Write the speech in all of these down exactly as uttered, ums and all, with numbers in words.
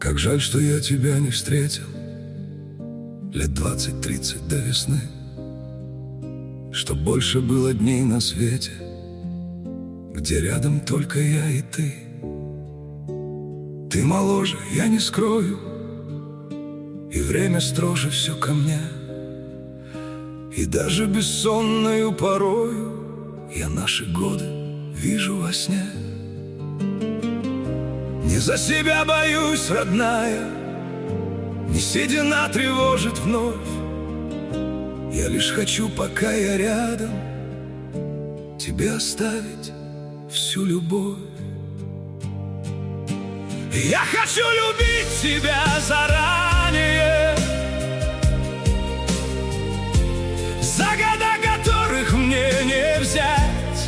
Как жаль, что я тебя не встретил лет двадцать-тридцать до весны, чтоб больше было дней на свете, где рядом только я и ты. Ты моложе, я не скрою, и время строже все ко мне, и даже бессонною порою я наши годы вижу во сне. Не за себя боюсь, родная, не седина тревожит вновь. Я лишь хочу, пока я рядом, тебе оставить всю любовь. Я хочу любить тебя заранее, за года которых мне не взять,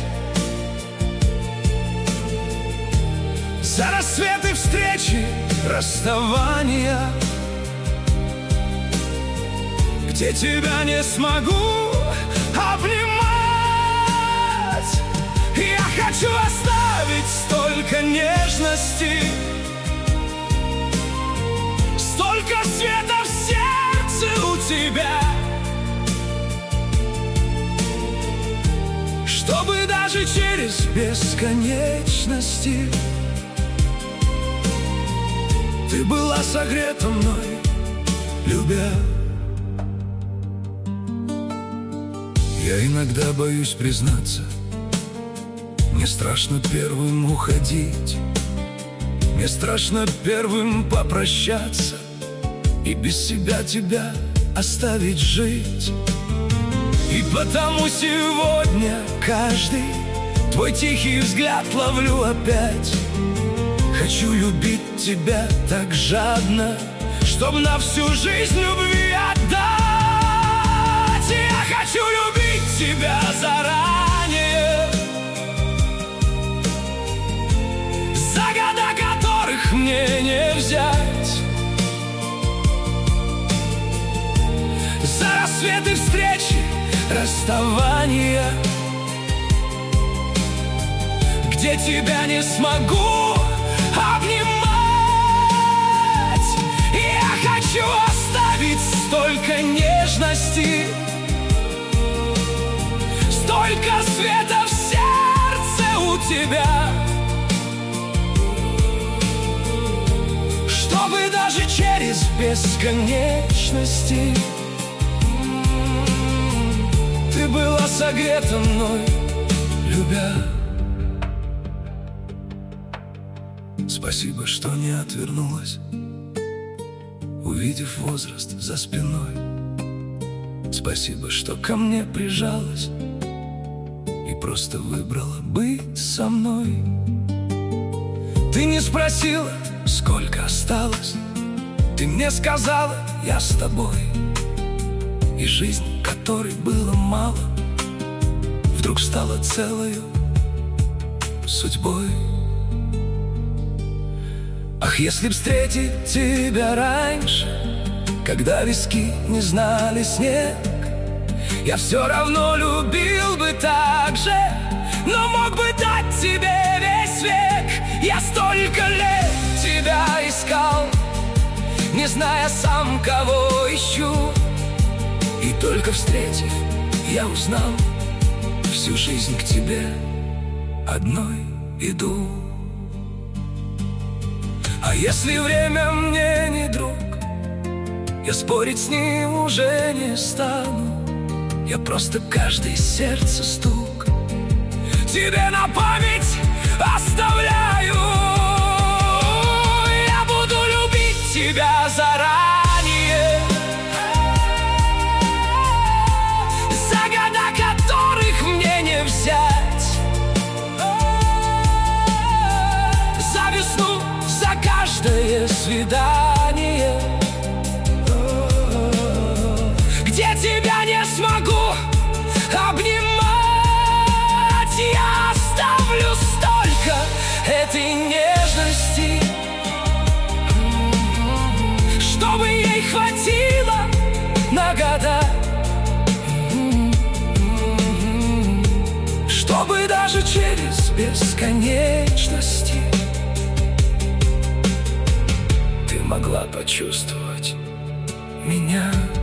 за рассветы, встречи, расставания, где тебя не смогу обнимать. Я хочу оставить столько нежности, столько света в сердце у тебя, чтобы даже через бесконечности ты была согрета мной, любя. Я иногда боюсь признаться, мне страшно первым уходить, мне страшно первым попрощаться и без себя тебя оставить жить. И потому сегодня каждый твой тихий взгляд ловлю опять. Хочу любить тебя так жадно, чтоб на всю жизнь любви отдать. Я хочу любить тебя заранее, за года которых мне не взять, за рассветы, встречи, расставания, где тебя не смогу обнимать. Я хочу оставить столько нежности, столько света в сердце у тебя, чтобы даже через бесконечности ты была согрета мной, любя. Спасибо, что не отвернулась, увидев возраст за спиной. Спасибо, что ко мне прижалась и просто выбрала быть со мной. Ты не спросила, сколько осталось, ты мне сказала, я с тобой. И жизнь, которой было мало, вдруг стала целою судьбой. Ах, если б встретить тебя раньше, когда виски не знали снег, я все равно любил бы так же, но мог бы дать тебе весь век. Я столько лет тебя искал, не зная сам, кого ищу, и только встретив, я узнал, всю жизнь к тебе одной иду. А если время мне не друг, я спорить с ним уже не стану. Я просто каждый сердце стук тебе на память оставляю. Я буду любить тебя заранее, за года которых мне не взять, за весну, за каждое свидание, где тебя не смогу обнимать. Я оставлю столько этой нежности, чтобы ей хватило на года, чтобы даже через бесконечности ты могла почувствовать меня.